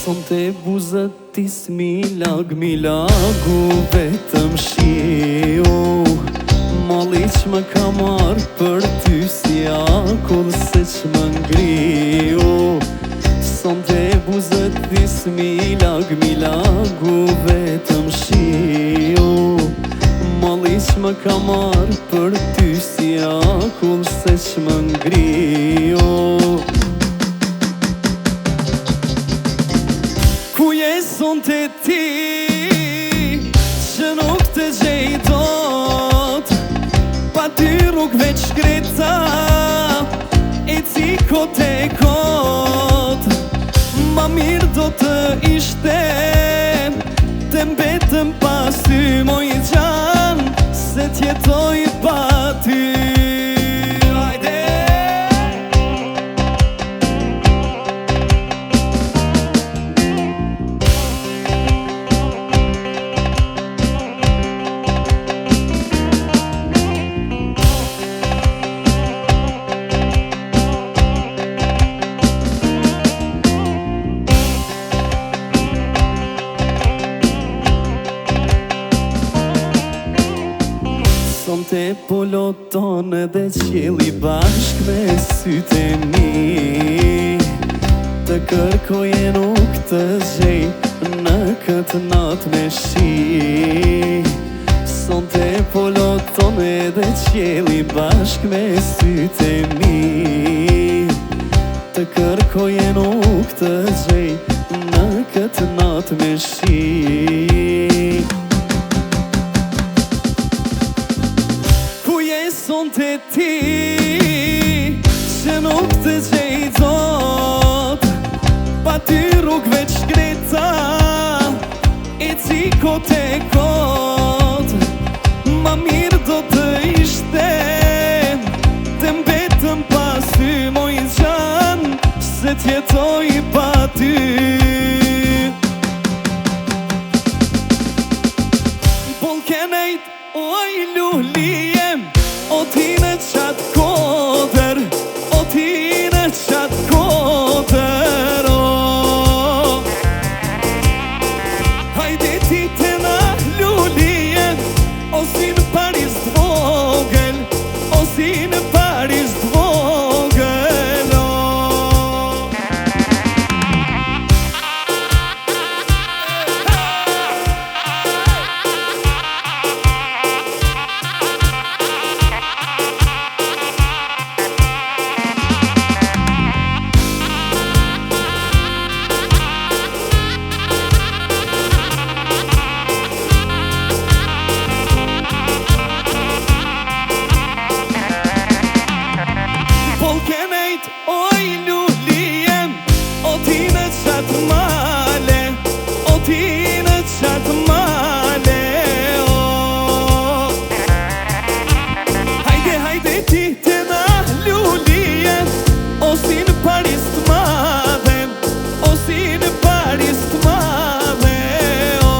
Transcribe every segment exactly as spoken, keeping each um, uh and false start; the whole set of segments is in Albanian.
Sonte buzët ti s'milag, milagu vetëm shiu. Malli që më ka marrë për ty si akull se që më ngriu. Sonte buzët ti s'milag, milagu vetëm shiu. Malli që më ka marrë për ty si akull se që më ngriu. Ku je sonte ti që nuk të gjej dot? Pa ty rrug veç shkreta e ci kot e kot. Ma mirë do të ishte të mbetëm pas ty moj gjan, se t'jetoj pa ty. Sonte poloton edhe qili bashk me sytë e mi. Të kërkoje nuk të gjej në këtë natë me shi. Sonte poloton edhe qili bashk me sytë e mi. Të kërkoje nuk të gjej në këtë natë me shi. Sonte ti që nuk të gjej dot? Pa ty rrug veç shkreta e ci kot e kot. Ma mirë do të ishte të mbetëm pas ty moj gjan, se t'jetoj pa ty. Polkenejt oj lulijem, o ti në qatë kodër, o ti në qatë kodër, o hajde ti të na lulijem, o si në Paris t'vogël, o si në Paris t'vogël, o oj lulijem, o ti në qatë male, o ti në qatë male, o hajde, hajde ti të na lulijem, o si në Paris t'madhe, o si në Paris t'madhe, o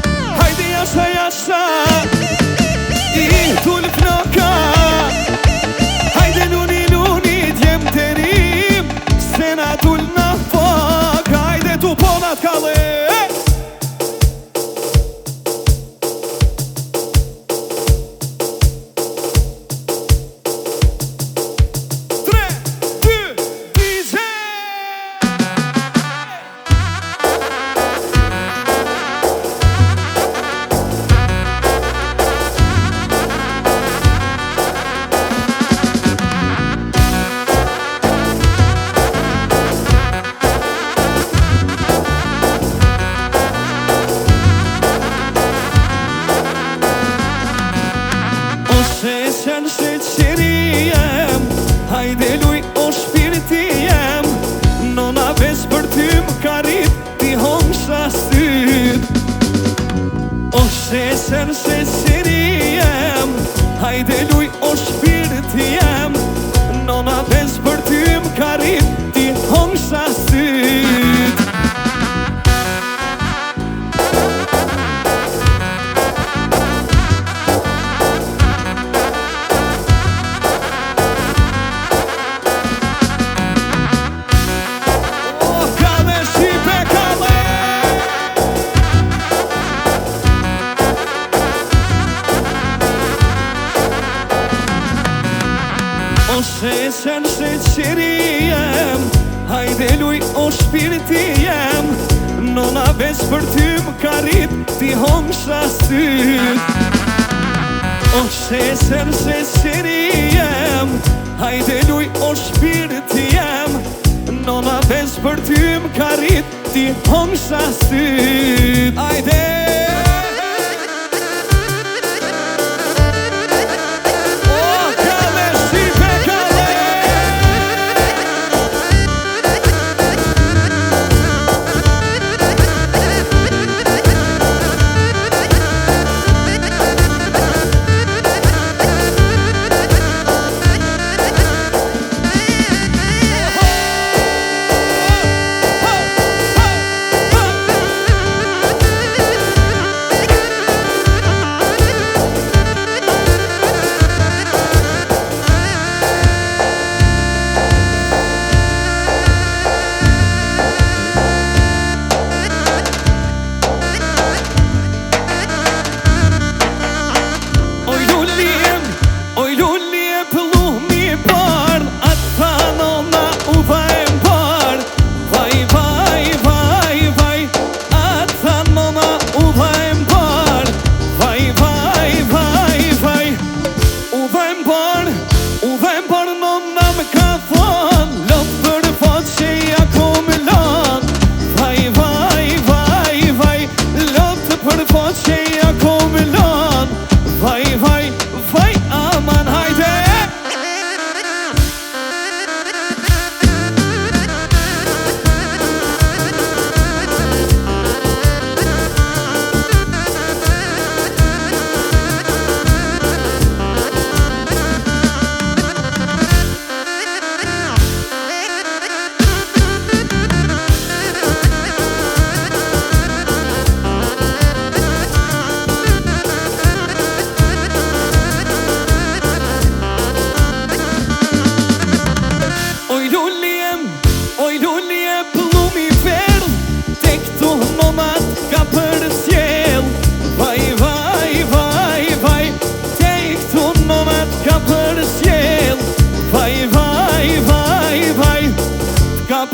jasha, jasha, i tul floka. Pat Kalli. Sheqen sheqeri jem, hajde luj o shpirti jem. Nona veç për ty m'ka rit, ti hongsha syt. O sheqen sheqeri jem, hajde luj o shpirti jem. Nona veç për ty m'ka rit, ti hongsha syt. O sheqen sheqeri jem, hajde luj o shpirti jem. Nona veç për ty m'ka rit, ti hongsha syt. O sheqen sheqeri jem, hajde luj o shpirti jem. Nona veç për ty m'ka rit, ti hongsha syt. Ajde!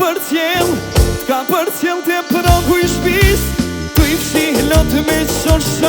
T'ka për cjell të progu i shpis, tu i fshi lot me qor